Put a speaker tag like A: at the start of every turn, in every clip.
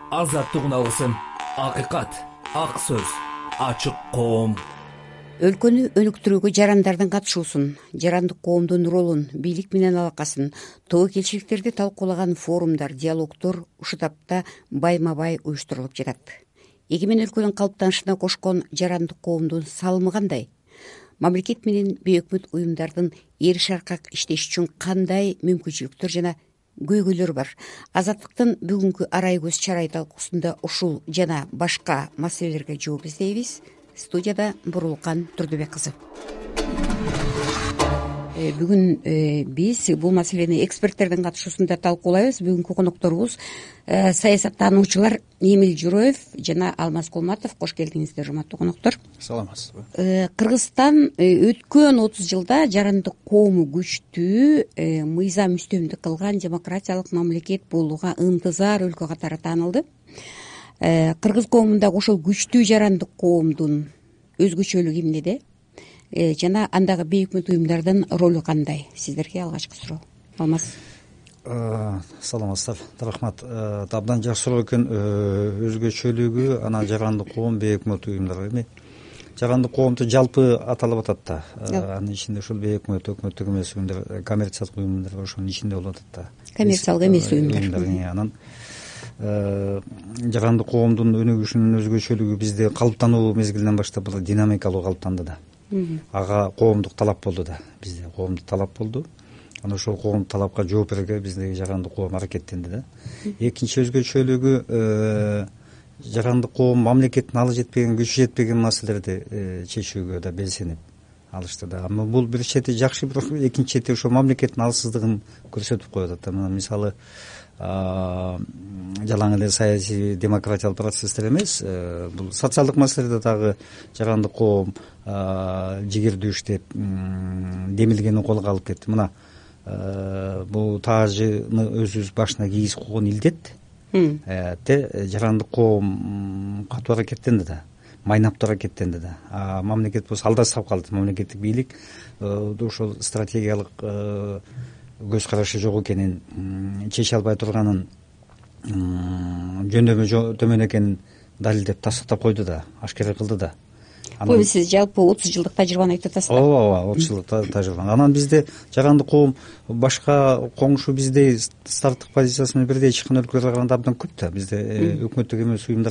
A: азаттык үналгысын, акыйкат, ак сөз, ачык коом.
B: Өлкөнү өнүктүрүүгө жарандардын катышуусун, жарандык коомдун ролун, бийлик менен алакасын, тобокелчиликтерди талкуулаган форумдар, диалогдор ушул тапта байма бай уюштурулуп жатат. Эгемен өлкөнүн калыптанышына кошкон жарандык коомдун салымы кандай? Мамлекет менен бейөкмөт уюмдардын эриш аркак иштеш үчүн кандай мүмкүнчүлүктөр жана көйгөйлөр бар? Азаттыктын бүгүнкү арай көз чарай талкуусунда ушул жана башка маселелерге жооп издейбиз. Студияда Бурулкан Турдубек кызы. Бүгүн биз бул маселени эксперттердин катышуусунда талкуулайбыз. Бүгүнкү конокторубуз саясаттануучулар Эмил Журоев жана Алмаз Кулматов. Кош келдиңиздер, урматтуу коноктор.
C: Саламатсызбы.
B: Кыргызстан өткөн 30 жылда жарандык коому күчтүү, мыйзам үстөмдүк кылган демократиялык мамлекет болууга ынтызар өлкө катары таанылды. Кыргыз коомундагы ошол күчтүү жарандык коомдун өзгөчөлүгү эмнеде? Жана андагы бейөкмөт уюмдардын ролу кандай? Сиздерге алгачкы суроо. Алмаз.
C: Саламатсыздар. Рахмат. Абдан жакшы суроо экен. Өзгөчөлүгү анан жарандык коом, бейөкмөт уюмдар эми. Жарандык коомду жалпы аталып атат да. Анын ичинде ушул бейөкмөт, өкмөттүк эмес уюмдар, коммерциялык уюмдар ошонун ичинде болуп атат да.
B: Коммерциялык эмес уюмдар.
C: Анан жарандык коомдун өнүгүшүнүн өзгөчөлүгү бизде калыптануу мезгилинен баштап бул динамикалуу калыптанды да. Ага коомдук талап болду да. Бизде коомдук талап болду. Анан ошол коомдук талапка жооп берүүгө биздеги жарандык коом аракеттенди да. Экинчи өзгөчөлүгү жарандык коом мамлекеттин алы жетпеген, күчү жетпеген маселелерди чечүүгө да белсенип алышты да. Бул бир чети жакшы, бирок экинчи чети ошо мамлекеттин алсыздыгын көрсөтүп коюп атат да. Мисалы жалаң эле саясий демократиялык процесстер эмес, бул социалдык маселелерде дагы жарандык коом жигердүү иштеп, демилгени колго алып кетти. Мына бул таажыны өзүбүз башына кийгиз койгон илдет жарандык коом катуу аракеттенди да, майнаптуу аракеттенди да. Мамлекет болсо алдастырып калды. Мамлекеттик бийлик ошол стратегиялык көз карашы жок экенин, чече албай турганын, жөндөмү төмөн экенин далилдеп тастыктап койду да, ашкера кылды да.
B: Бул сиз жалпы 30 жылдык тажрыйбаны айтып атасыз да?
C: Ооба, 30 жылдык тажрыйба. Анан бизде жарандык коом башка коңшу биздей старттык позициясы менен бирдей чыккан өлкөлөргө караганда абдан көп да. Бизде өкмөттүк эмес уюмдар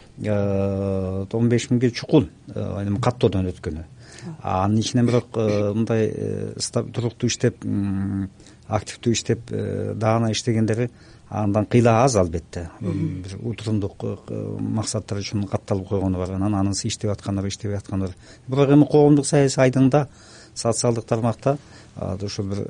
C: 15 миңге чукул каттоодон өткөнү. Анын ичинен бирок мындай туруктуу иштеп, активдүү иштеп, даана иштегендери андан кыйла аз албетте. Бир утурумдук максаттар үчүн катталып койгону бар. Анан анысы иштеп аткандар, иштебей аткандар. Бирок эми коомдук саясий айдыңда, социалдык тармакта ошо бир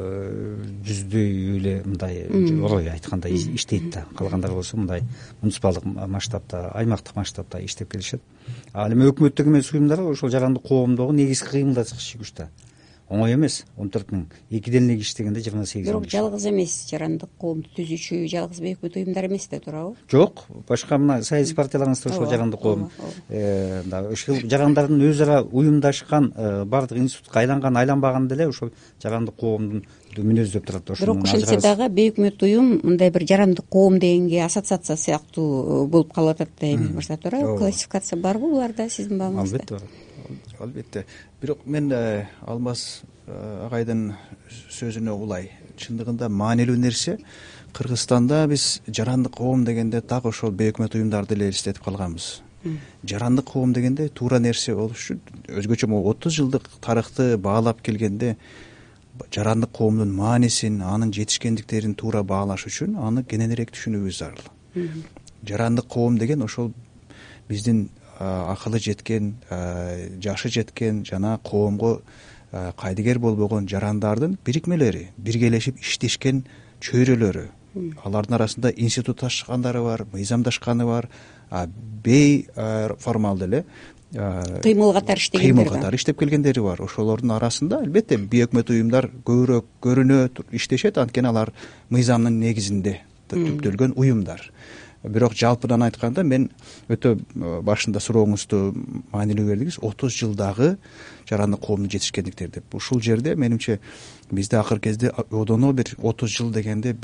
C: жүздөй эле мындай орой айтканда иштейт да. Калгандары болсо мындай муниципалдык масштабта, аймактык масштабта иштеп келишет. Ал эми өкмөттүк эмес уюмдар ошол жарандык коомдогу негизги кыймылдатчы күч да. Оңой эмес. 14 миң. Экиден эле иштегенде 28 миң.
B: Бирок жалгыз эмес, жарандык коомду түзүүчү жалгыз бейөкмөт уюмдар эмес да, туурабы?
C: Жок, башка мына саясий партияларыбызда ошол жарандык коом. Ушул жарандардын өз ара уюмдашкан, бардык институтка айланбаган деле ошол жарандык коомдун мүнөздөп турат.
B: Бирок ошентсе дагы бейөкмөт уюм мындай бир жарандык коом дегенге ассоциация сыяктуу болуп калып атат да эми башта, туурабы? Классификация барбы буларда сиздин бабыңызда?
C: Албетте бар.
D: Албетте. Бирок мен Алмаз агайдын сөзүнө улай. Чындыгында маанилүү нерсе Кыргызстанда биз жарандык коом дегенде так ошол бейөкмөт уюмдарды эле элестетип калганбыз. Жарандык коом дегенде туура нерсе болуш үчүн өзгөчө 30 жылдык тарыхты баалап келгенде жарандык коомдун маанисин, анын жетишкендиктерин туура баалаш үчүн аны кененирээк түшүнүүбүз зарыл. Жарандык коом деген ошол биздин акылы жеткен, жашы жеткен жана коомго кайдыгер болбогон жарандардын бирикмелери, биргелешип иштешкен чөйрөлөрү. Алардын арасында институт ачкандары бар, мыйзамдашканы бар, бей формалдуу эле
B: кыймыл катары
D: иштеп келгендери бар. Ошолордун арасында албетте бейөкмөт уюмдар көбүрөөк көрүнөт, иштешет, анткени алар мыйзамдын негизинде түптөлгөн уюмдар. Бирок жалпыдан айтканда мен өтө башында сурооңузду маанилүү бердиңиз. 30 жылдагы жарандык коомдун жетишкендиктери деп. Ушул жерде менимче бизде акыркы кезде одоно бир 30 жыл дегенде бир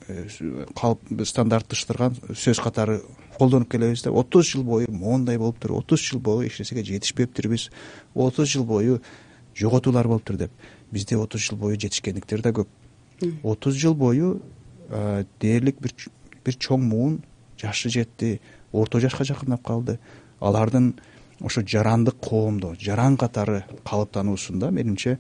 D: калп стандартташтырган сөз катары колдонуп келебиз да 30 жыл бою моундай болуптур, 30 жыл бою эч нерсеге жетишпептирбиз, 30 жыл бою жоготуулар болуптур деп. Бизде 30 жыл бою жетишкендиктер да көп. 30 жыл бою дээрлик бир чоң муун жашы жетти, орто жашка жакындап калды. Алардын ошо жарандык коомдо жаран катары калыптануусунда менимче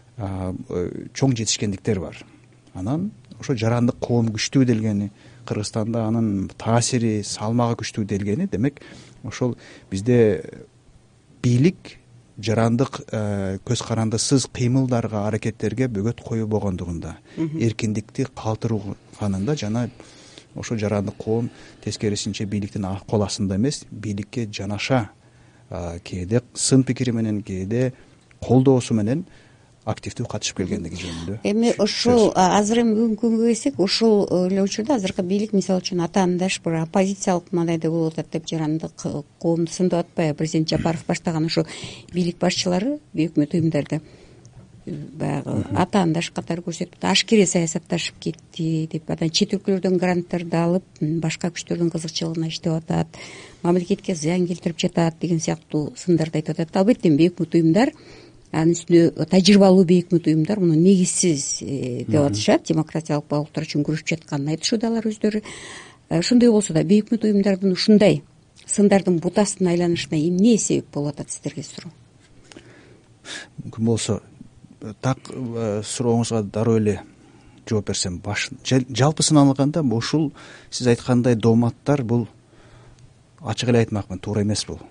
D: чоң жетишкендиктер бар. Анан ошо жарандык коом күчтүү делгени, Кыргызстанда анын таасири, салмагы күчтүү делгени, демек ошол бизде бийлик жарандык көз карандысыз кыймылдарга, аракеттерге бөгөт коюу болгондугунда, эркиндикти калтырганында жана ошо жарандык коом тескерисинче бийликтин кол астында эмес, бийликке жанаша кээде сын пикири менен, кээде колдоосу менен активдүү катышып келгендиги жөнүндө.
B: Эми ошол азыр эми бүгүнкү күнгө келсек, ошол эле учурда азыркы бийлик мисалы үчүн атаандаш бир оппозициялык мандайда болуп атат деп жарандык коомду сындап атпайбы? Президент Жапаров баштаган ошо бийлик башчылары өкмөт уюмдарда баягы атаандаш катары көрсөтүп, ашкере саясатташып кетти деп, анан чет өлкөлөрдөн гранттарды алып, башка күчтөрдүн кызыкчылыгына иштеп атат, мамлекетке зыян келтирип жатат деген сыяктуу сындарды айтып атат. Албетте өкмөт уюмдар, анын үстүнө тажрыйбалуу өкмөт уюмдар муну негизсиз деп атышат, демократиялык багыттар үчүн күрөшүп жатканын айтышууда алар өздөрү. Ошондой болсо да өкмөт уюмдардын ушундай сындардын бутасына айланышына эмне себеп болуп атат сиздерге суроо?
D: Мүмкүн болсо так сурооңузга дароо эле жооп берсем, жалпысын алганда ушул сиз айткандай дооматтар бул ачык эле айтмакмын, туура эмес бул.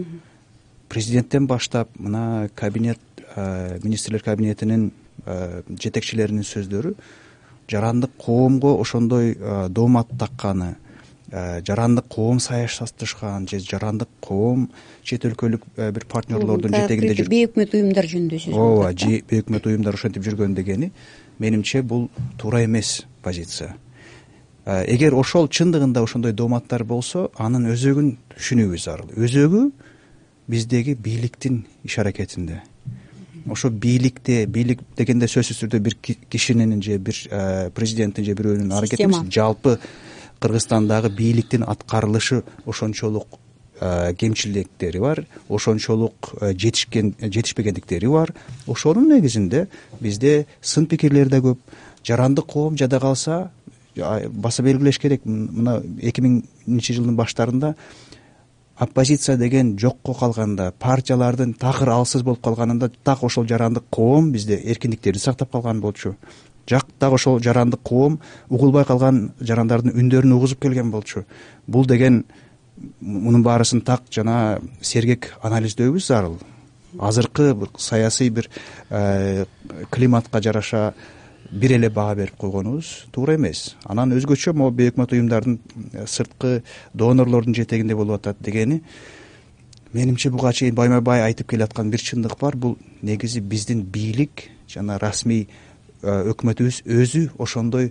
D: Президенттен баштап мына кабинет, министрлер кабинетинин жетекчилеринин сөздөрү жарандык коомго ошондой доомат такканы, жарандык коом саясатташкан же жарандык коом чет өлкөлүк бир партнерлордун жетегинде жүрүп,
B: өкмөт уюмдар жөнүндө сөз
D: ооба, өкмөт уюмдар ошентип жүргөн дегени менимче бул туура эмес позиция. Эгер ошол чындыгында ошондой дооматтар болсо, анын өзөгүн түшүнүүбүз зарыл. Өзөгү биздеги бийликтин иш аракетинде. Ошо бийликте, бийлик дегенде сөзсүз түрдө бир кишинин же бир президенттин же бирөөнүн аракети эмес, жалпы Кыргызстандагы бийликтин аткарылышы ошончолук кемчиликтери бар, ошончолук жетишпегендиктери бар. Ошонун негизинде бизде сын пикирлер да көп. Жарандык коом жада калса, баса белгилеш керек, мына 2000 жылдын баштарында оппозиция деген жокко калганда, партиялардын такыр алсыз болуп калганында так ошол жарандык коом бизде эркиндиктерди сактап калган болчу. Так ошол жарандык коом угулбай калган жарандардын үндөрүн угузуп келген болчу. Бул деген мунун баарысын так жана сергек анализдөөбүз зарыл. Азыркы саясий бир климатка жараша бир эле баа берип койгонубуз туура эмес. Анан өзгөчө могу өкмөт уюмдардын сырткы донорлордун жетегинде болуп атат дегени менимче буга чейин байма-бай айтып келаткан бир чындык бар. Бул негизи биздин бийлик жана расмий өкмөтүбүз өзү ошондой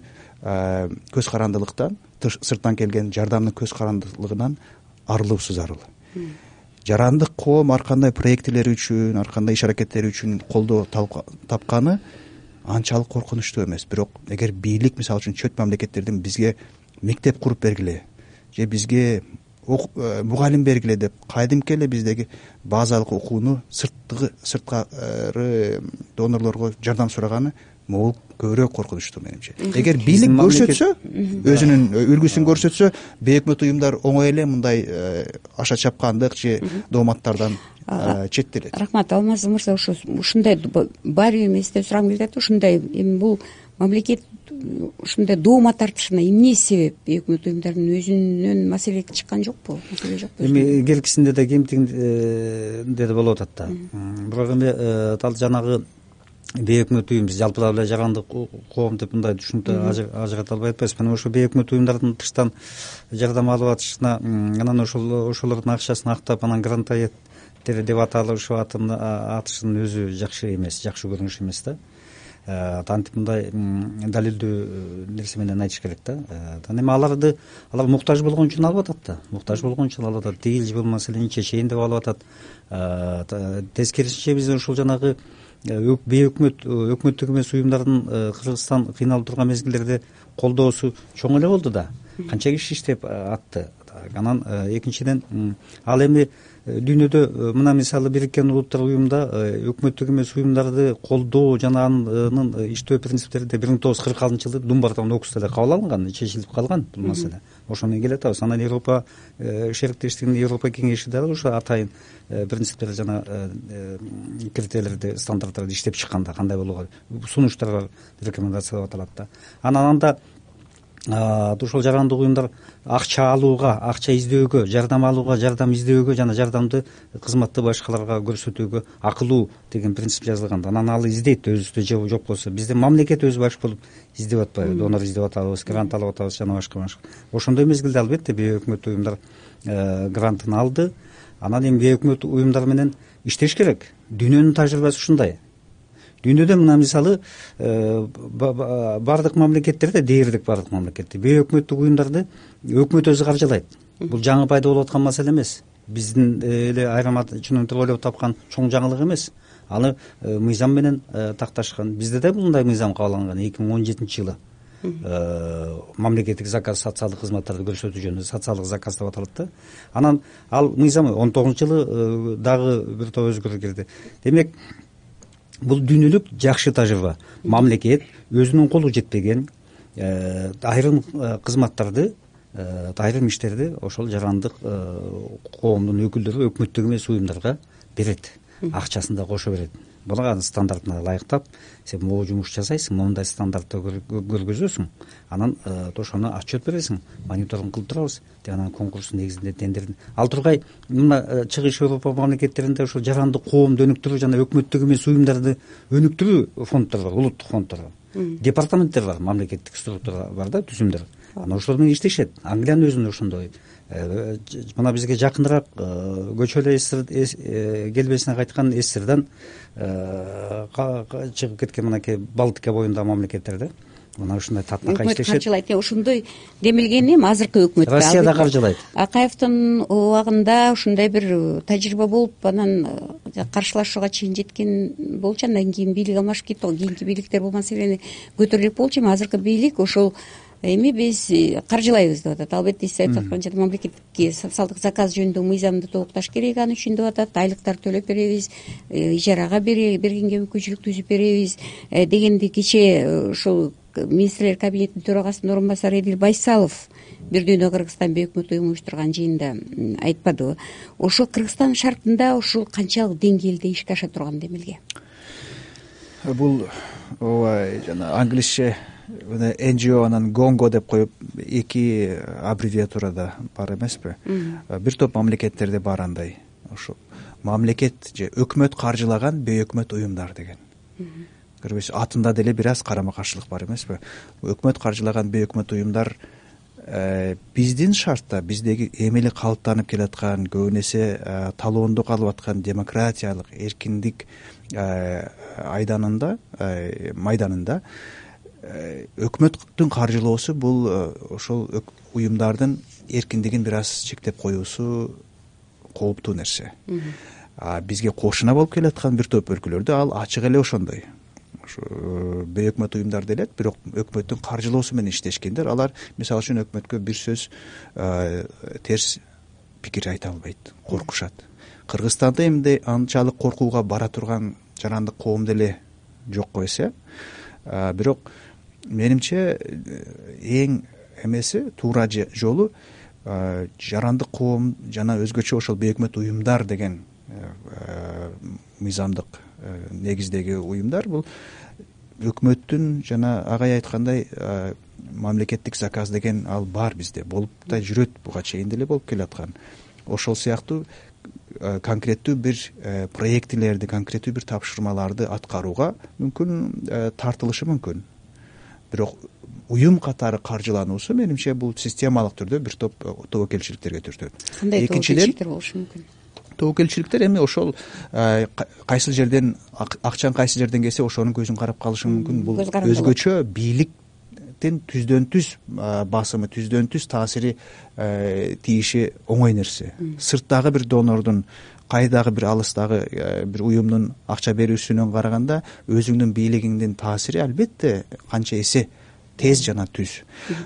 D: көз карандылыктан, сырттан келген жардамдын көз карандылыгынан арылуусу зарыл. Жарандык коом ар кандай проектилери үчүн, ар кандай иш аракеттери үчүн колдоо тапканы анчалык коркунучтуу эмес. Бирок эгер бийлик мисалы үчүн чөт мамлекеттерден бизге мектеп куруп бергиле же бизге мугалим бергиле деп кайдимки эле биздеги базалык окууну сырткары донорлорго жардам сураганы могул көбүрөөк коркунучтуу менимче. Эгер бийлик көрсөтсө, өзүнүн үлгүсүн көрсөтсө, өкмөт уюмдар оңой эле мындай аша чапкандык же дооматтардан четтелет.
B: Рахмат, Алмаз мырза, ушундай баары бир эместе сурагым келип атат. Ушундай эми бул мамлекет ушундай доомат тартышына эмне себеп? Өкмөт уюмдардын өзүнөн маселе чыккан жокпу? Маселе жокпу?
C: Эми келгисинде да кемтигинде да болуп атат да. Бирок эми дал жанагы өкмөт уюм, биз жалпылап эле жарандык коом деп мындай түшүнүктү ажырата албай атпайбызбы? Анан ошо өкмөт уюмдардын тыштан жардам алып атышына, анан ошолордун акчасын актап, анан гранттар деп аталышы атышынын өзү жакшы эмес, жакшы көрүнүш эмес да. Тантип мындай далилдүү нерсе менен айтыш керек да. Эми алар муктаж болгон үчүн алып атат да. Муктаж болгон үчүн алып атат. Тигил бул маселени чечейин деп алып атат. Тескерисинче биз ошол жанагы өкмөттүк эмес уюмдардын Кыргызстан кыйналып турган мезгилдерде колдоосу чоң эле болду да. Канча киши иштеп атты. Анан экинчиден ал эми дүйнөдө мына мисалы Бириккен Улуттар уюмунда өкмөттүк эмес уюмдарды колдоо жана анын иштөө принциптери 1940-жылы Думбартан окусда эле кабыл алынган, чечилип калган бул маселе. Ошону келе атабыз. Анан Европа шериктештигинин Европа кеңеши дагы ошо атайын принциптер жана критерийлерди, стандарттарды иштеп чыкканда кандай болууга сунуштар бар, рекомендация деп аталат да. Анан анда ошол жарандык уюмдар акча алууга, акча издөөгө, жардам алууга, жардам издөөгө жана жардамды кызматты башкаларга көрсөтүүгө акылуу деген принцип жазылган. Анан ал издейт өзүбүздө жок болсо. Бизде мамлекет өзү баш болуп издеп атпайбы, донор издеп атабыз, грант алып атабыз жана башка. Ошондой мезгилде албетте бейөкмөттүк уюмдар грантын алды. Анан эми бейөкмөттүк уюмдар менен иштеш керек. Дүйнөнүн тажрыйбасы ушундай. Дүйнөдө мына мисалы бардык мамлекеттерде, дээрлик бардык мамлекетте бейөкмөттүк уюмдарды өкмөт өзү каржылайт. Бул жаңы пайда болуп аткан маселе эмес. Биздин эле айрым чынында ойлоп тапкан чоң жаңылык эмес. Аны мыйзам менен такташкан. Бизде да мындай мыйзам кабыл алынган 2017-жылы. Мамлекеттик заказ социалдык кызматтарды көрсөтүү жөнүндө социалдык заказ деп аталат да. Анан ал мыйзам 19-жылы дагы бир топ өзгөрүү кирди. Демек бул дүйнөлүк жакшы тажрыйба. Мамлекет өзүнүн колу жетпеген айрым кызматтарды, айрым иштерди ошол жарандык коомдун өкүлдөрү өкмөттүк эмес уюмдарга берет. Акчасын да кошо берет. Буга стандартына ылайыктап, сен могу жумуш жасайсың, моундай стандартта көргөзөсүң. Анан ошону отчет бересиң, мониторинг кылып турабыз. Анан конкурстун негизинде тендердин. Ал тургай мына чыгыш Европа мамлекеттеринде ошол жарандык коомду өнүктүрүү жана өкмөттүк эмес уюмдарды өнүктүрүү фонддор бар, улуттук фонддор бар. Департаменттер бар, мамлекеттик структура бар да, түзүмдөр. Анан ошол менен иштешет. Англиянын өзүндө ошондой. Мына бизге жакыныраак көчө эле келбесине кайткан СССРдан чыгып кеткен мынакей Балтика боюндагы мамлекеттерде мына ушундай татынакай иштешет. Өкмөт каржылайт. Ушундай демилгени эми азыркы өкмөт Россия да каржылайт.
B: Акаевдин убагында ушундай бир тажрыйба болуп, анан каршылашууга чейин жеткен болчу. Андан кийин бийлик алмашып кетти го. Кийинки бийликтер бул маселени көтөрө элек болчу. Эми азыркы бийлик ошол эми биз каржылайбыз деп атат. Албетте сиз айтып аткан жана мамлекеттик социалдык заказ жөнүндө мыйзамды толукташ керек аны үчүн деп атат. Айлыктар төлөп беребиз, ижарага бергенге мүмкүнчүлүк түзүп беребиз дегенди кечээ ушул министрлер кабинетинин төрагасынын орун басары Эдил Байсалов бир дүйнө Кыргызстан бейөкмөт уюму уюштурган жыйында айтпадыбы? Ошол Кыргызстан шартында ушул канчалык деңгээлде ишке аша турган демилге?
D: Бул ооба жана англисче NGO анан Гонго деп коюп эки аббревиатурада бар эмеспи? Бир топ мамлекеттерде бар андай. Ошо мамлекет же өкмөт каржылаган бейөкмөт уюмдар деген. Көрбөйсүз, атында деле бир аз карама каршылык бар эмеспи? Өкмөт каржылаган бейөкмөт уюмдар биздин шартта, биздеги эмели калыптанып келаткан, көбүн эсе талоондо калып аткан демократиялык эркиндик майданында өкмөттүн каржылоосу бул ошол уюмдардын эркиндигин бир аз чектеп коюусу кооптуу нерсе. Бизге кошуна болуп келаткан бир топ өлкөлөрдө ал ачык эле ошондой. Бейөкмөт уюмдар делет, бирок өкмөттүн каржылоосу менен иштешкендер, алар мисалы үчүн өкмөткө бир сөз терс пикир айта албайт, коркушат. Кыргызстанда эмне анчалык коркууга бара турган жарандык коом деле жок го эсе. Бирок менимче эң эмеси туура жолу жарандык коом жана өзгөчө ошол бейөкмөт уюмдар деген мыйзамдык негиздеги уюмдар бул өкмөттүн жана агай айткандай мамлекеттик заказ деген ал бар бизде, болуп да жүрөт, буга чейин деле болуп келаткан. Ошол сыяктуу конкреттүү бир проектилерди, конкреттүү бир тапшырмаларды аткарууга мүмкүн тартылышы мүмкүн. Бирок уюм катары каржылануусу менимче бул системалык түрдө бир топ тобокелчиликтерге түртөт.
B: Кандай тобокелчиликтер болушу мүмкүн?
D: Тобокелчиликтер эми ошол кайсы жерден акчаң кайсы жерден келсе ошонун көзүн карап калышы мүмкүн. Бул өзгөчө бийлик мамлекеттин түздөн түз басымы, түздөн түз таасири тийиши оңой нерсе. Сырттагы бир донордун, кайдагы бир алыстагы бир уюмдун акча берүүсүнөн караганда өзүңдүн бийлигиңдин таасири албетте канча эсе тез жана түз.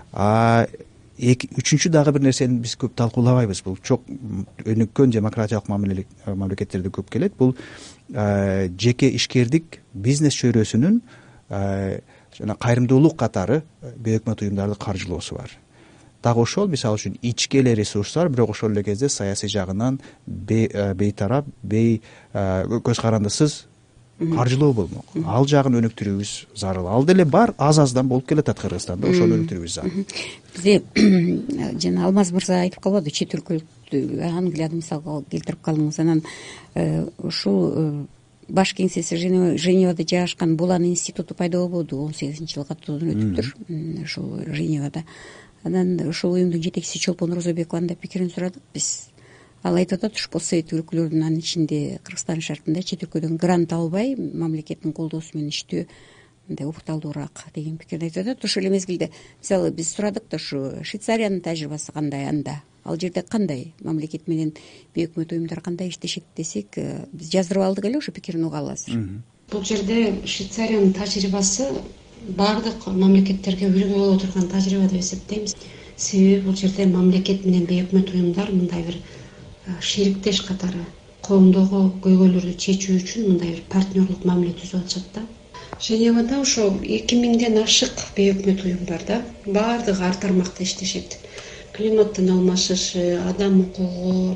D: Үчүнчү дагы бир нерсени биз көп талкуулабайбыз. Бул чок өнүккөн демократиялык мамлекеттерде көп келет. Бул жеке ишкердик бизнес чөйрөсүнүн жана кайрымдуулук катары бейөкмөт уюмдарды каржылоосу бар. Дагы ошол мисалы үчүн ички эле ресурстар, бирок ошол эле кезде саясий жагынан бейтарап, көз карандысыз каржылоо болмок. Ал жагын өнүктүрүүбүз зарыл. Ал деле бар, аз-аздан болуп келатат Кыргызстанда, ошону өнүктүрүүбүз зарыл.
B: Бизде жана Алмаз мырза айтып калбады, чет өлкөлүктү Англияны мисалга келтирип калдыңыз. Анан ушул баш кеңсеси Женевада жайгашкан Булан институту пайда болбоду, 18-жылы катуудан өтүптүр ушул Женевада. Анан ушул уюмдун жетекчиси Чолпон Розобекованын да пикирин сурадык биз. Ал айтып атат, ушу постсовет өлкөлөрдүн, анын ичинде Кыргызстан шартында чет өлкөдөн грант албай мамлекеттин колдоосу менен иштөө мындай укталдуураак деген пикирди айтып атат. Ошол эле мезгилде мисалы биз сурадык да, ушу Швейцариянын тажрыйбасы кандай анда, ал жерде кандай мамлекет менен бейөкмөт уюмдар кандай иштешет десек, биз жаздырып алдык эле, ошо пикирин угалы азыр.
E: Бул жерде Швейцариянын тажрыйбасы баардык мамлекеттерге үлгү боло турган тажрыйба деп эсептеймиз. Себеби бул жерде мамлекет менен бейөкмөт уюмдар мындай бир шериктеш катары коомдогу көйгөйлөрдү чечүү үчүн мындай бир партнерлук мамиле түзүп атышат да. Женевада ошо 2000ден ашык бейөкмөт уюмдар да, баардыгы ар тармакта иштешет. Климаттын алмашышы, адам укугу,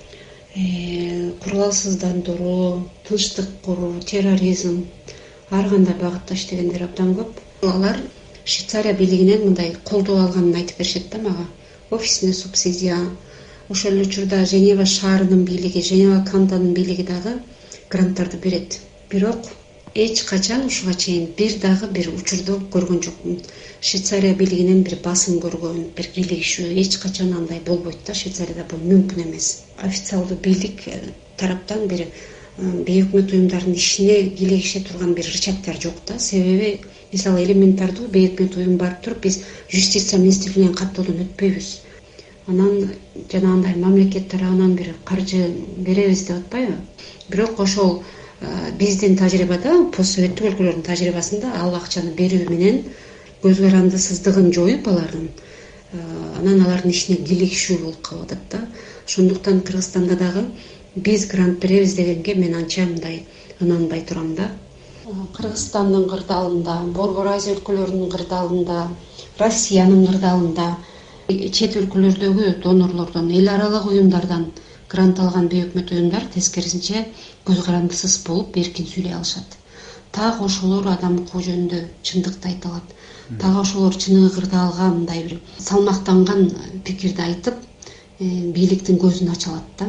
E: куралсыздандыруу, тынчтык куруу, терроризм, ар кандай багытта иштегендер абдан көп. Алар Швейцария бийлигинен мындай колдоо алганын айтып беришет да мага. Офисине субсидия. Ошол эле учурда Женева шаарынын бийлиги, Женева кантонунун бийлиги дагы гранттарды берет. Бирок эч качан ушуга чейин бир учурду көргөн жокмун. Швейцария бийлигинен бир басым көргөн, бир кийлигишүү эч качан андай болбойт да. Швейцарияда бул мүмкүн эмес. Официалдуу бийлик тараптан бир бейөкмөт уюмдардын ишине кийлигише турган бир рычагдар жок да. Себеби мисалы элементардуу бейөкмөт уюм барып туруп биз юстиция министрлигинен каттоодон өтпөйбүз. Анан жанагындай мамлекет тарабынан бир каржы беребиз деп атпайбы? Бирок ошол биздин тажрыйбада, постсоветтик өлкөлөрдүн тажрыйбасында ал акчаны берүү менен көз карандысыздыгын жоюп алардын, анан алардын ишине кийлигишүү болуп калып атат да. Ошондуктан Кыргызстанда дагы биз грант беребиз дегенге мен анча мындай ынанбай турам да. Кыргызстандын кырдаалында, Борбор Азия өлкөлөрүнүн кырдаалында, Россиянын кырдаалында чет өлкөлөрдөгү донорлордон, эл аралык уюмдардан грант алган бейөкмөт уюмдар тескерисинче көз карандысыз болуп эркин сүйлөй алышат. Так ошолор адам укугу жөнүндө чындыкты айта алат. Так ошолор чыныгы кырдаалга мындай бир салмактанган пикирди айтып, бийликтин көзүн ача алат да.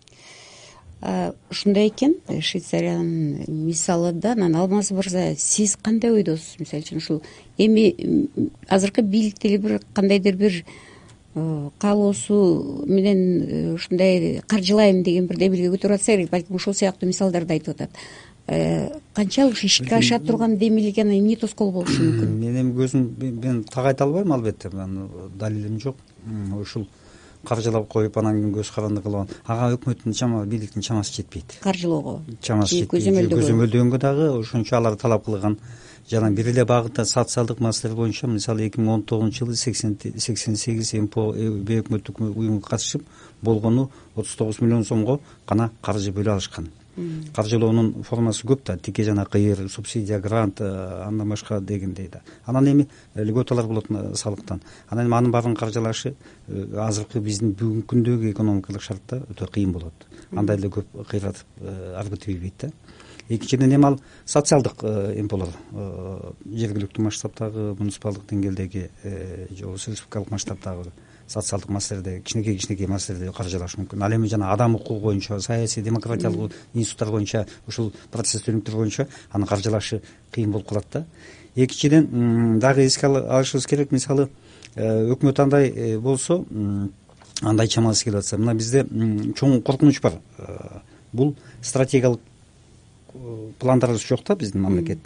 B: Ушундай экен Швейцариянын мисалы да. Анан Алмаз мырза, сиз кандай ойдосуз? Мисалы үчүн ушул эми азыркы бийлик деле бир кандайдыр бир каалоосу менен ушундай каржылайм деген бир демилге көтөрүп атса керек, балким ушул сыяктуу мисалдарды айтып атат. Канчалык ишке аша турган демилге анан эмне тоскоол болушу мүмкүн?
C: Менин көзүм, мен так айта албайм, албетте, далилим жок. Ушул каржылап коюп анан кийин көз каранды кылып, ага өкмөттүн бийликтин чамасы жетпейт.
B: Каржылоого
C: чамасы жетпейт. Көзөмөлдөгөнгө дагы ошончо алар талап кылган жана бир эле багытта социалдык маселелер боюнча мисалы 2019-жылы 88 МПО бейөкмөттүк уюмга катышып болгону 39 миллион сомго гана каржы бөлө алышкан. Каржылоонун формасы көп да, тике жана кыйыр, субсидия, грант, андан башка дегендей да. Анан эми льготалар болот салыктан. Анан эми анын баарын каржылашы азыркы биздин бүгүнкү күндөгү экономикалык шартта өтө кыйын болот. Андай эле көп кыйратып аргытып ийбейт да. Экинчиден эми ал социалдык эмполор, жергиликтүү масштабтагы, муниципалдык деңгээлдеги же болбосо республикалык масштабтагы социалдык маселелерде, кичинекей маселелерде каржылаш мүмкүн. Ал эми жана адам укугу боюнча, саясий демократиялык институттар боюнча, ушул процесс өнүктүрүү боюнча аны каржылашы кыйын болуп калат да. Экинчиден дагы эске алышыбыз керек, мисалы өкмөт андай болсо, андай чамасы келип атса, мына бизде чоң коркунуч бар. Бул стратегиялык пландарыбыз жок да биздин мамлекеттин.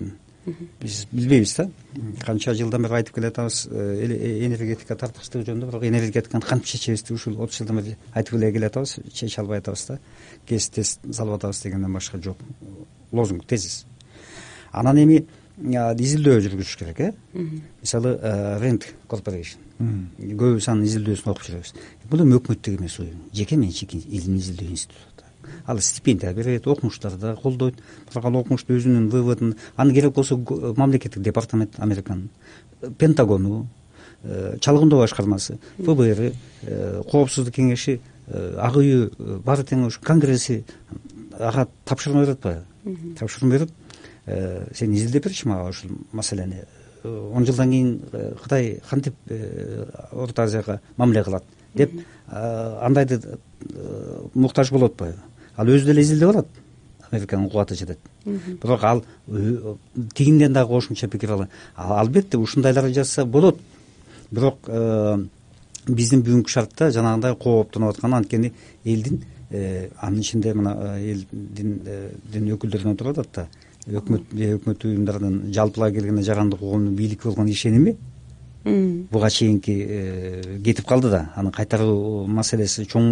C: биз билбейбиз да канча жылдан бери айтып келатабыз энергетика тартыштыгы жөнүндө, бирок энергетиканы кантип чечебиз деп ушул 30 жылдан бери айтып эле келатабыз, чече албай атабыз да. Кез тез салып атабыз дегенден башка жок. Лозунг, тезис. Анан эми изилдөө жүргүзүш керек, мисалы Rand Corporation көбүбүз анын изилдөөсүн окуп жүрөбүз. Бул эми өкмөттүк эмес уюм, жеке менчик илимий изилдөө институту. Ал стипендия берет, окумуштарды колдойт. Бирок ал окумушту өзүнүн выводун, аны керек болсо мамлекеттик департамент, Американын Пентагону, чалгындоо башкармасы, ФБР, Коопсуздук кеңеши, ак үй баары тең ушу Конгресси ага тапшырма берет атпайбы? Тапшырма берип, сен изилдеп берчи мага ушул маселени. 10 жылдан кийин Кытай кантип Орто Азияга мамиле кылат деп андайды муктаж болуп атпайбы? Ал өзү деле изилдеп алат. Американын кубаты жетет. Бирок ал тигинден дагы кошумча пикир алат. Албетте ушундайларды жазса болот. Бирок биздин бүгүнкү шартта жанагындай кооптонуп аткан, анткени элдин анын ичинде мына элдин өкүлдөрүнөн туруп атат да. Өкмөт уюмдарынын жалпылай келгенде жарандык коомдун бийликке болгон ишеними буга чейинки кетип калды да. Анын кайтаруу маселеси чоң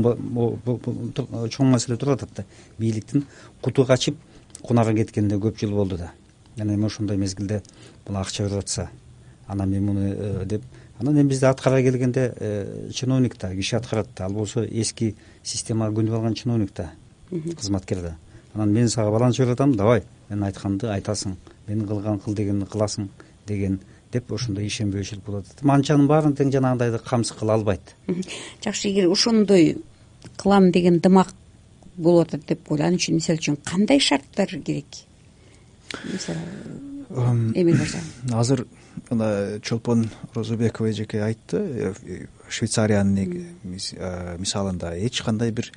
C: маселе туруп атат да. Бийликтин куту качып кунара кеткенде көп жыл болду да. Жана эми ошондой мезгилде бул акча берип атса, анан мен муну деп, анан эми бизде аткара келгенде чиновник да, киши аткарат да. Ал болсо эски системага көнүп алган чиновник да, кызматкер да. Анан мен сага баланча берип атам, давай, мен айтканды айтасың, мен кыл дегенди кыласың деген деп ошондой ишенбөөчүлүк болот. Манчанын баарын тең жанагындайды камсыз кыла албайт.
B: Жакшы, эгер ошондой кылам деген дымак болуп атат деп койлу, ал үчүн мисалы үчүн кандай шарттар керек? Мисалы Эмил мырза.
D: Азыр Чолпон Розубекова эжеке айтты, Швейцариянын мисалында эч кандай бир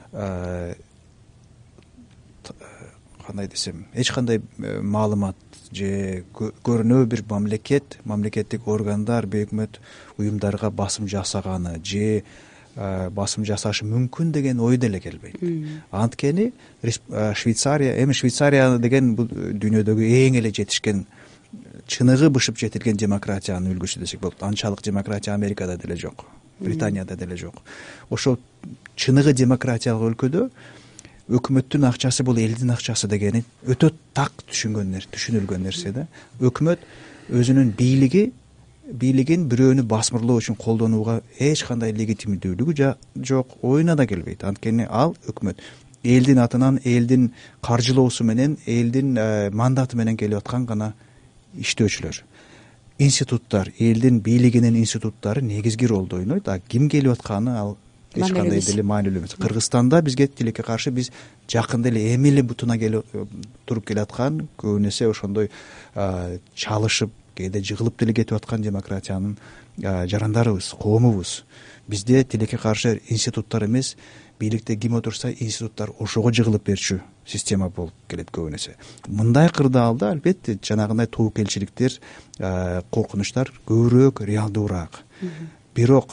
D: кандай десем, эч кандай маалымат же көрүнүү бир мамлекеттик органдар, бейөкмөт уюмдарга басым жасаганы же басым жасашы мүмкүн деген ой деле келбейт. Анткени Швейцария деген бул дүйнөдөгү эң эле жетишкен, чыныгы бышып жетилген демократиянын үлгүсү десек болот. Анчалык демократия Америкада деле жок, Британияда деле жок. Ошол чыныгы демократиялык өлкөдө өкмөттүн акчасы бул элдин акчасы дегени өтө так түшүнүлгөн нерсе да. Өкмөт өзүнүн бийлигин бирөөнү басмырлоо үчүн колдонууга эч кандай легитимдүүлүгү жок, оюна да келбейт. Анткени ал өкмөт элдин атынан, элдин каржылоосу менен, элдин мандаты менен келип аткан гана иштөөчүлөр. Институттар, элдин бийлигинин институттары негизги ролду ойнойт. А ким келип атканы ал эч кандай деле маанилүү эмес. Кыргызстанда бизге тилекке каршы биз жакында эле эми эле бутуна туруп келаткан, көбүнесе ошондой чалышып, кээде жыгылып деле кетип аткан демократиянын жарандарыбыз, коомубуз. Бизде тилекке каршы институттар эмес, бийликте ким отурса институттар ошого жыгылып берчү система болуп келет көбүнесе. Мындай кырдаалда албетте жанагындай тобокелчиликтер, коркунучтар көбүрөөк, реалдуураак. Бирок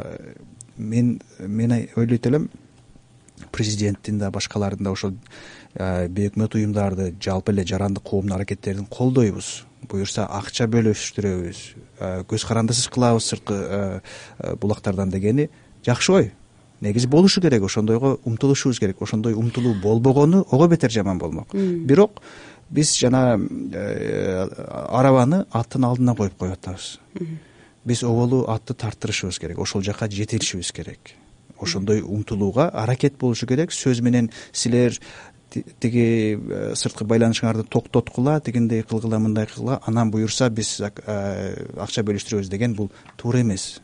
D: мен ойлойт элем, президенттин да башкалардын да ошол бейөкмөт уюмдарды, жалпы эле жарандык коомдун аракеттерин колдойбуз. Буюрса акча бөлүштүрөбүз, көз карандысыз кылабыз сырткы булактардан дегени жакшы ой. Негизи болушу керек, ошондойго умтулушубуз керек. Ошондой умтулуу болбогону ого бетер жаман болмок. Бирок биз жана арабаны аттын алдына коюп атабыз. Биз оболу атты тарттырышыбыз керек, ошол жака жетишибиз керек. Ошондой умтулууга аракет болушу керек. Сөз менен силер тиги сырткы байланышыңарды токтоткула, тигиндей кылгыла, мындай кылгыла, анан буюрса биз акча бөлүштүрөбүз деген бул туура эмес.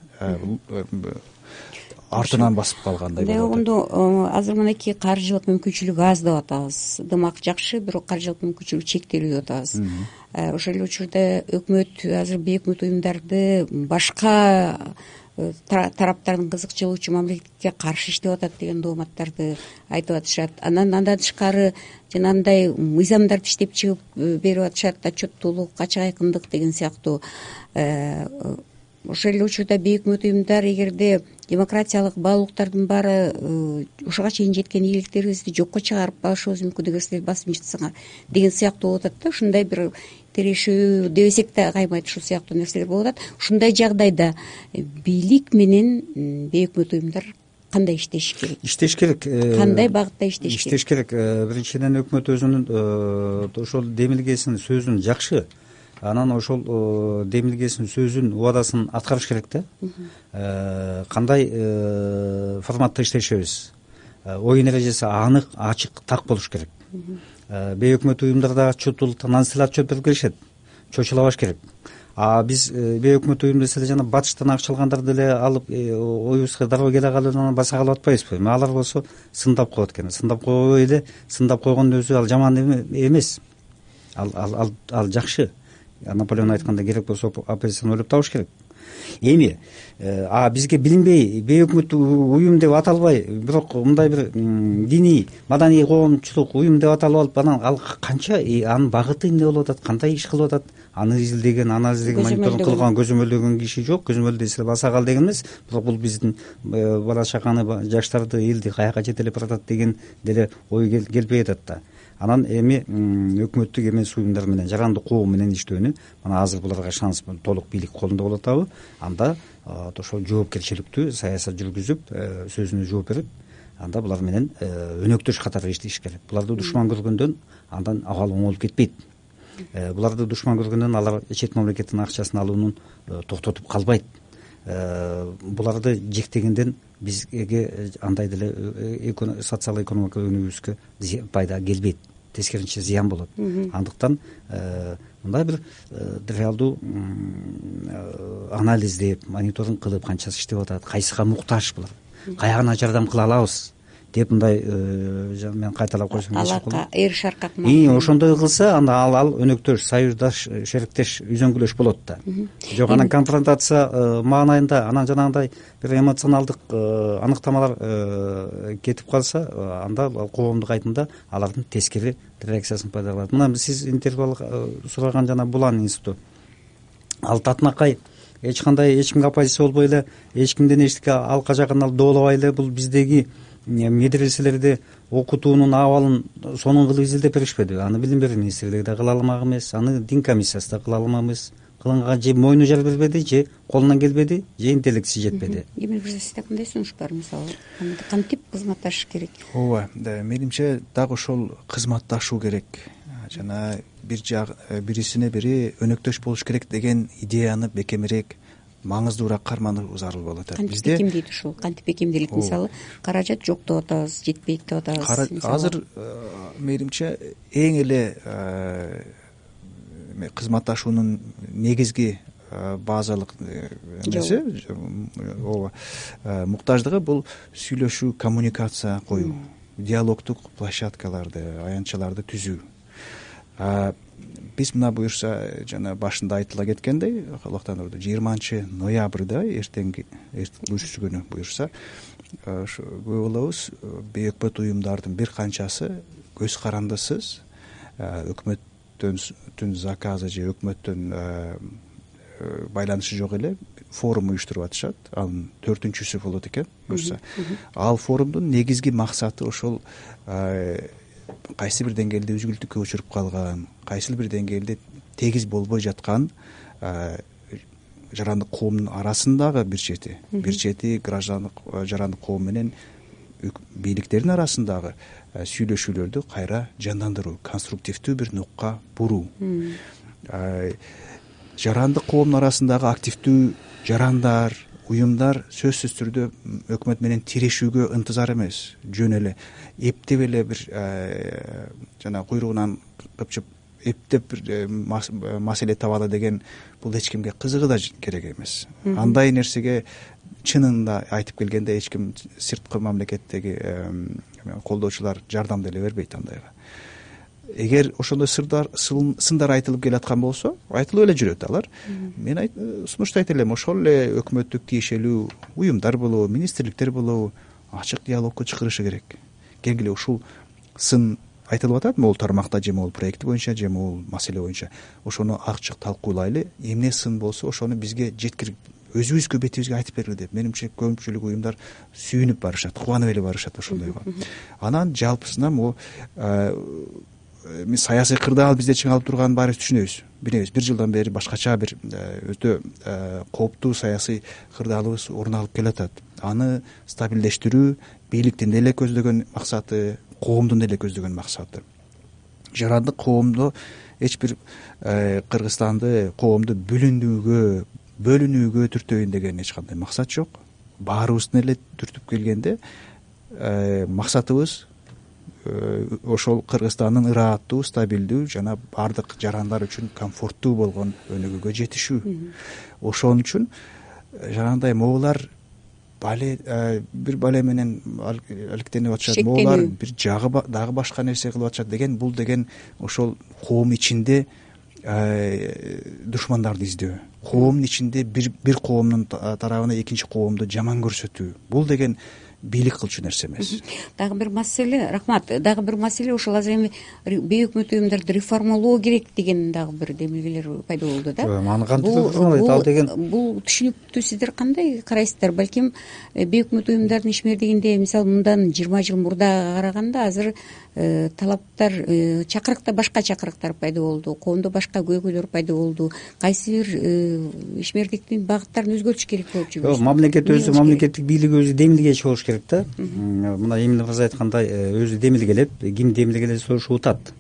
D: Артынан басып калгандай болот.
B: Ондо азыр мынакей каржылык мүмкүнчүлүк аз деп атабыз. Дымак жакшы, бирок каржылык мүмкүнчүлүк чектелүү деп атабыз. Ошол эле учурда өкмөт азыр бейөкмөт уюмдарды башка тараптардын кызыкчылыгычы мамлекетке каршы иштеп атат деген дооматтарды айтып атышат. Андан тышкары жанагындай мыйзамдарды иштеп чыгып берип атышат, отчеттуулук, ачык айкындык деген сыяктуу. Ошол эле учурда бейөкмөт уюмдар эгерде демократиялык баалуулуктардын баары ушуга чейин жеткен ийгиликтерибизди жокко чыгарып алышыбыз мүмкүн эгер силер басым жасасаңар деген сыяктуу болуп атат да. Ушундай бир тирешүү дебесек да каймайт, ушул сыяктуу нерселер болуп атат. Ушундай жагдайда бийлик менен бейөкмөт уюмдар кандай иштеш керек?
C: Иштеш керек.
B: Кандай багытта иштеш
C: керек? Биринчиден өкмөт өзүнүн ошол демилгесин, сөзүн жакшы, анан ошол демилгесин, сөзүн, убадасын аткарыш керек да. Кандай форматта иштешебиз, оюн эрежеси анык, ачык, так болуш керек. Бейөкмөт уюмдарда насил отчет берип келишет, чочулабаш керек. Биз бейөкмөт уюм десе эле жана батыштан акча алгандар деле алып оюбузга дароо келе калып анан баса калып атпайбызбы? Алар болсо сындап коет экен. Сындап койбой эле, сындап койгондун өзү ал жаман эмес. Ал жакшы. Наполеон айткандай, керек болсо оппозицияны ойлоп табыш керек. Эми бизге билинбей бейөкмөт уюм деп аталбай, бирок мындай бир диний, маданий коомчулук уюм деп аталып алып, анан ал канча, анын багыты эмне болуп атат, кандай иш кылып атат, аны изилдеген, анализдеген, мониторинг кылган, көзөмөлдөгөн киши жок. Көзөмөлдөйсү баса кал деген эмес, бирок бул биздин бала чаканы, жаштарды, элди каяка жетелеп баратат деген деле ой келбей атат да. Анан эми өкмөттүк эмес уюмдар менен, жарандык коом менен иштөөнү, мына азыр буларга шанс толук бийлик колунда болуп атабы, анда ошол жоопкерчиликтүү саясат жүргүзүп, сөзүнө жооп берип, анда булар менен өнөктөш катары иштеш керек. Буларды душман көргөндөн андан абал оңолуп кетпейт. Буларды душман көргөндөн алар чет мамлекеттин акчасын алуунун токтотуп калбайт. Буларды жектегенден бизге андай деле социал экономикалык өнүгүүбүзгө пайда келбейт, тескерисинче зыян болот. Андыктан мындай бир реалдуу анализдеп, мониторинг кылып, канчасы иштеп атат, кайсыга муктаж булар, каягына жардам кыла алабыз деп мындай мен кайталап койсом
B: аларга эриш аркак.
C: Ошондой кылса, анда ал өнөктөш, союздаш, шериктеш, үзөңгүлөш болот да. Жок, анан конфронтация маанайында, анан жанагындай бир эмоционалдык аныктамалар кетип калса, анда коомдук айтымда алардын тескери реакциясын пайдаланат. Мына сиз интервью сураган жана Булан институту, ал татынакай эч кимге оппозиция болбой эле, эч кимден эчтеке алка жагын алып доолобой эле, бул биздеги медреселерде окутуунун абалын сонун кылып изилдеп беришпеди. Аны билим берүү министрлиги да кыла алмак эмес, аны дин комиссиясы да кыла алмак эмес. Кылынга же мойну жар бербеди, же колунан келбеди, же интеллекти жетпеди.
B: Эмил мырза, сизде кандай сунуш бар? Мисалы, кантип кызматташыш керек?
D: Ооба, менимче дагы ошол кызматташуу керек. Жана бирисине бири өнөктөш болуш керек деген идеяны бекемирээк, маңыздуураак кармануу зарыл болот.
B: Кантип бекемдейт ушул? Кантип бекемделет? Мисалы, каражат жок деп атабыз, жетпейт деп атабыз.
D: Азыр менимче эң эле кызматташуунун негизги базалык эмеси, ооба, муктаждыгы бул сүйлөшүү, коммуникация коюу, диалогдук площадкаларды, аянтчаларды түзүү. Биз мына буюрса, жана башында айтыла кеткендей, Аллахтан урду 20 ноябрда эртеңки бүгүнкү күнү буюрса, болобуз, бейөкмөт уюмдардын бир канчасы көз карандысыз, өкмөттөн заказы же өкмөттөн байланышы жок эле форум уюштуруп атышат. Анын 4-чүсү болот экен буюрса. Ал форумдун негизги максаты ошол кайсы бир деңгээлде үзгүлтүккө учуруп калган, кайсы бир деңгээлде тегиз болбой жаткан жарандык коомдун арасындагы бир чети жарандык коом менен бийликтердин арасындагы сүйлөшүүлөрдү кайра жандандыруу, конструктивдүү бир нукка буруу. Жарандык коомдун арасындагы активдүү жарандар, уюмдар сөзсүз түрдө өкмөт менен тирешүүгө ынтызар эмес, жөн эле эптеп эле бир жана куйругунан кыпчып эптеп бир маселе табалы деген бул эч кимге кызыгы да керек эмес. Андай нерсеге чынында айтып келгенде эч ким сырткы мамлекеттеги колдоочулар жардам деле бербейт андайга. Эгер ошондой сындар айтылып келаткан болсо, айтылып эле жүрөт алар. Мен сунуштайт элем, ошол эле өкмөттүк тиешелүү уюмдар болобу, министрликтер болобу ачык диалогко чакырышы керек. Келгиле ушул сын айтылып атат, могул тармакта же могул проекти боюнча, же могул маселе боюнча, ошону ачык талкуулайлы, эмне сын болсо ошону бизге жеткирип, өзүбүзгө бетибизге айтып бергиле деп. Менимче көпчүлүк уюмдар сүйүнүп барышат, кубанып эле барышат ошондойго. Анан жалпысынан могу саясий кырдаал бизде чыңалып турганын баарыбыз түшүнөбүз, билебиз. Бир жылдан бери башкача бир өтө кооптуу саясий кырдаалыбыз орун алып келатат. Аны стабилдештирүү бийликтин деле көздөгөн максаты, коомдун деле көздөгөн максаты. Жарандык коомдо эч бир Кыргызстанды коомду бөлүнүүгө түртөйүн деген эч кандай максат жок. Баарыбыздын эле түртүп келгенде максатыбыз ошол Кыргызстандын ырааттуу, стабилдүү жана бардык жарандар үчүн комфорттуу болгон өнүгүүгө жетишүү. Ошон үчүн жанагындай могулар бир бале менен алектенип атышат, могулар бир жагы дагы башка нерсе кылып атышат деген, бул деген ошол коом ичинде душмандарды издөө, коомдун ичинде бир коомдун тарабына экинчи коомду жаман көрсөтүү. Бул деген бийлик кылчу нерсе эмес.
B: Дагы бир маселе, рахмат. Дагы бир маселе ошол азыр эми бейөкмөт уюмдарды реформалоо керек деген дагы бир демилгелер пайда болду да.
C: Аны кантип реформалайт ал деген?
B: Бул түшүнүктү сиздер кандай карайсыздар? Балким бейөкмөт уюмдардын ишмердигинде мисалы мындан 20 жыл мурдага караганда азыр талаптар, чакырыкта башка чакырыктар пайда болду, коомдо башка көйгөйлөр пайда болду. Кайсы бир ишмердиктин багыттарын өзгөртүш керек болуп жүрбөйбү?
C: Жок, мамлекет өзү, мамлекеттик бийлик өзү демилгечи болуш керек да. Мына Эмиль мырза айткандай, өзү демилгелеп, ким демилгелесе ошо утат.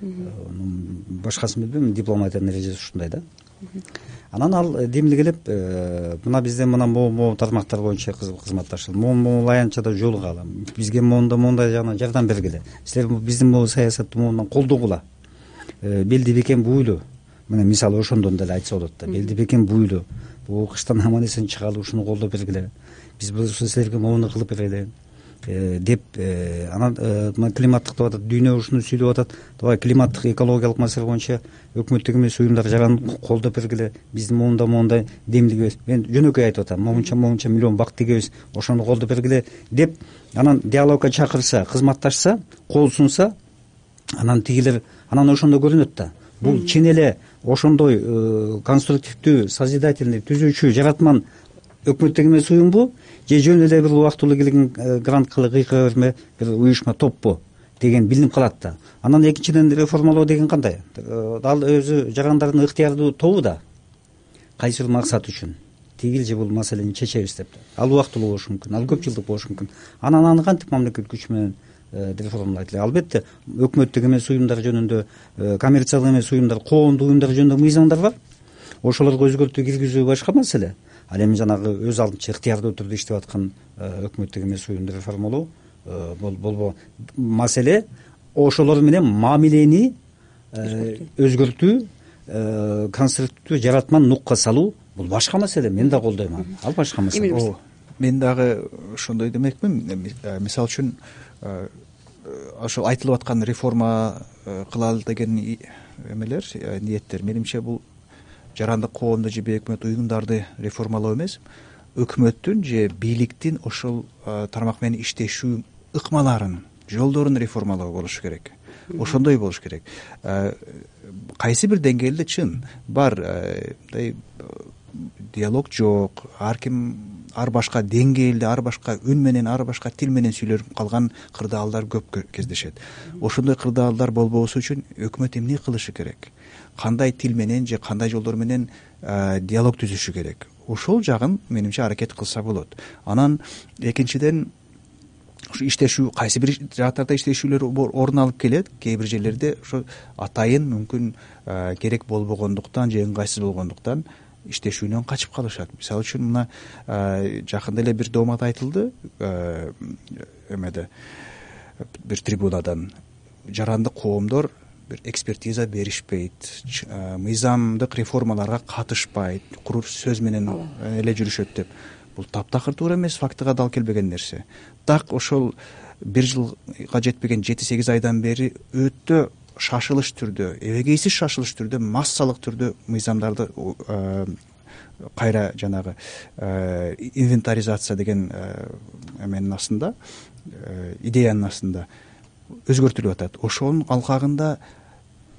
C: Башкасын билбейм, дипломатиянын эрежеси ушундай да. Анан ал демилгелеп, мына бизде мына могу тармактар боюнча кызматташып, могу аянтчада жолугалы, бизге мондай жана жардам бергиле. Силер биздин могу саясатты могунан колдогула. Белди бекем буйлу. Мына мисалы ошондон деле айтса болот да. Белди бекем буйлу. Бул кыштан аман эсен чыгалы, ушуну колдоп бергиле. Биз силерге могуну кылып берели деп, анан климаттык деп атат, дүйнө ушуну сүйлөп атат. Давай климаттык, экологиялык маселе боюнча өкмөттүк эмес уюмдар жаран колдоп бергиле. Биздин мондай демилгебиз. Мен жөнөкөй айтып атам, могунча миллион бак тегебиз, ошону колдоп бергиле деп, анан диалогко чакырса, кызматташса, кол сунса, анан тигилер, анан ошондо көрүнөт да. Бул чын эле ошондой конструктивдүү, созидательный, түзүүчү, жаратман өкмөттүк эмес уюмбу, же жөн эле бир убактылуу келген грант кыйка берме бир уюшма топпу деген билинип калат да. Анан экинчиден реформалоо деген кандай? Ал өзү жарандардын ыктыярдуу тобу да. Кайсы бир максат үчүн тигил же бул маселени чечебиз деп. Ал убактылуу болушу мүмкүн, ал көп жылдык болушу мүмкүн. Анан аны кантип мамлекет күчү менен реформалайт эле? Албетте, өкмөттүк эмес уюмдар жөнүндө, коммерциялык эмес уюмдар, коомдук уюмдар жөнүндө мыйзамдар бар. Ошолорго өзгөртүү киргизүү башка маселе. Ал эми жанагы өз алдынча ыктыярдуу түрдө иштеп аткан өкмөттүк эмес уюмду реформалоо болбо маселе. Ошолор менен мамилени өзгөртүү, конструктивдүү, жаратман нукка салуу бул башка маселе. Мен да колдойм аны. Ал башка маселе.
D: Мен дагы ошондой демекмин. Мисалы үчүн ошол айтылып аткан реформа кылалы деген эмелер, ниеттер, менимче бул жарандык коомду же бейөкмөт уюмдарды реформалоо эмес, өкмөттүн же бийликтин ошол тармак менен иштешүү ыкмаларын, жолдорун реформалоо болуш керек. Ошондой болуш керек. Кайсы бир деңгээлде чын бар, диалог жок, ар ким ар башка деңгээлде, ар башка үн менен, ар башка тил менен сүйлөнүп калган кырдаалдар көп кездешет. Ошондой кырдаалдар болбосу үчүн өкмөт эмне кылышы керек? Кандай тил менен же кандай жолдор менен диалог түзүшү керек? Ошол жагын менимче аракет кылса болот. Анан экинчиден ушу иштешүү, кайсы бир жааттарда иштешүүлөр орун алып келет, кээ бир жерлерде ошо атайын мүмкүн керек болбогондуктан же ыңгайсыз болгондуктан иштешүүнөн качып калышат. Мисалы үчүн мына жакында эле бир доомат айтылды эмеде, бир трибунадан, жарандык коомдор бир экспертиза беришпейт, мыйзамдык реформаларга катышпайт, курур сөз менен эле жүрүшөт деп. Бул таптакыр туура эмес, фактыга дал келбеген нерсе. Так ошол бир жылга жетпеген 7-8 айдан бери өтө шашылыш түрдө, эбегейсиз шашылыш түрдө, массалык түрдө мыйзамдарды кайра жанагы инвентаризация деген эменин астында, идеянын астында өзгөртүлүп атат. Ошонун алкагында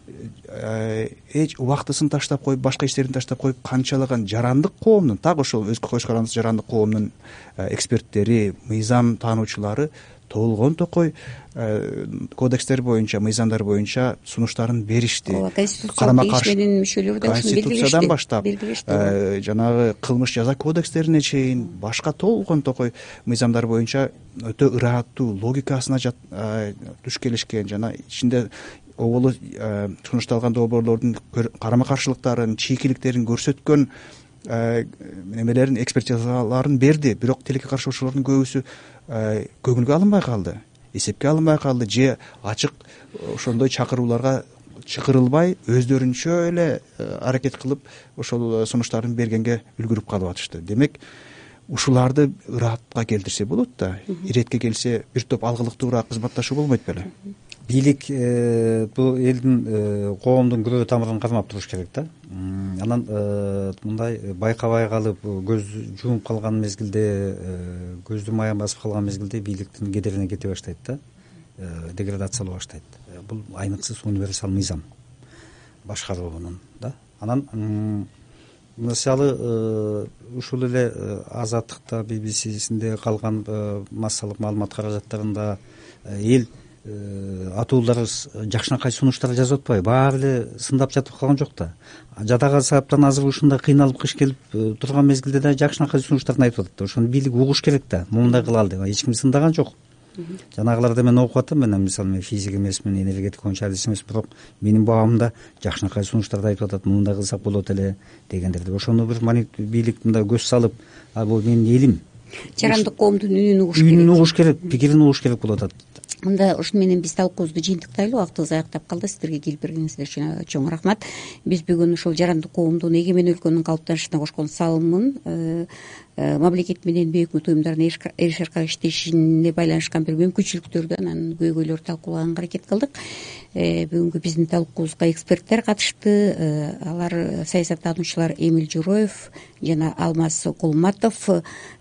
D: убактысын таштап коюп, башка иштерин таштап коюп, канчалаган жарандык коомдун, так ошол өз көз карандысыз жарандык коомдун эксперттери, мыйзам таануучулары толгон токой кодекстер боюнча, мыйзамдар боюнча сунуштарын беришти.
B: Конституциялык кеңешменин мүчөлөрү да ушуну
D: Конституциядан баштап жанагы кылмыш жаза кодекстерине чейин башка толгон токой мыйзамдар боюнча өтө ырааттуу, логикасына туш келишкен, жана ичинде оболу сунушталган долбоорлордун карама каршылыктарын, чийкиликтерин көрсөткөн немелерин, экспертизаларын берди. Бирок тилекке каршы ошолордун көбүсү көңүлгө алынбай калды, эсепке алынбай калды, же ачык ошондой чакырууларга чакырылбай өздөрүнчө эле аракет кылып ошол сунуштарын бергенге үлгүрүп калып атышты. Демек ушуларды ыраатка келтирсе болот да, иретке келсе бир топ алгылыктуураак кызматташуу болбойт беле?
C: Бийлик бул элдин, коомдун күрөө тамырын кармап туруш керек да. Анан мындай байкабай калып, көз жумуп калган мезгилде, көздүн майын басып калган мезгилде бийликтин кедерине кете баштайт да, деградациялоо баштайт. Бул айныксыз универсал мыйзам башкаруунун да. Анан мисалы ушул эле Азаттыкта, BBC-синде калган массалык маалымат каражаттарында эл атуулдарыбыз жакшынакай сунуштар жазып атпайбы, баары эле сындап жатып калган жок да. Жадаган саптан азыр ушундай кыйналып кыш келип турган мезгилде да жакшынакай сунуштарын айтып атат да. Ошону бийлик угуш керек да, моундай кылалы деп. Эч ким сындаган жок. Жанагыларды мен окуп атам, мен мисалы мен физик эмесмин, энергетика боюнча адис эмесмин, бирок менин бабамда жакшынакай сунуштарды айтып атат, моундай кылсак болот эле дегендерди. Ошону бир бийлик мындай көз салып, бул менин элим,
B: жарандык коомдун үнүн угуш керек.
C: Үнүн угуш керек, пикирин угуш керек болуп атат.
B: Мында ушуну менен биз талкуубузду жыйынтыктайлы, убактыбыз аягдап калды. Сиздерге келип бергениңиздер үчүн чоң рахмат. Биз бүгүн ушул жарандык коомдун эгемен өлкөнүн калыптанышына кошкон салымын, мамлекет менен бейөк уюмдардын эш аркылуу иштешине байланышкан бир мүмкүнчүлүктөрдү, анан көйгөйлөрдү талкуулаганга аракет кылдык. Бүгүнкү биздин талкуубузга эксперттер катышты. Алар саясаттануучулар Эмиль Журоев жана Алмаз Кулматов.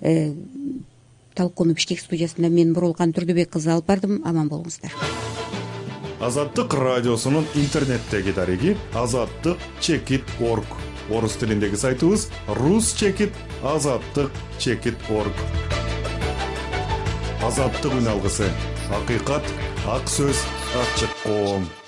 B: Талкууну Бишкек студиясында мен Бурулкан Түрдүбек кызы алып бардым. Аман болуңуздар.
F: Азаттык радиосунун интернеттеги дареги azattyk.org. Орус тилиндеги сайтыбыз rus.azattyk.org. Азаттык үн алгысы. Акыйкат, ак сөз, ачык коом.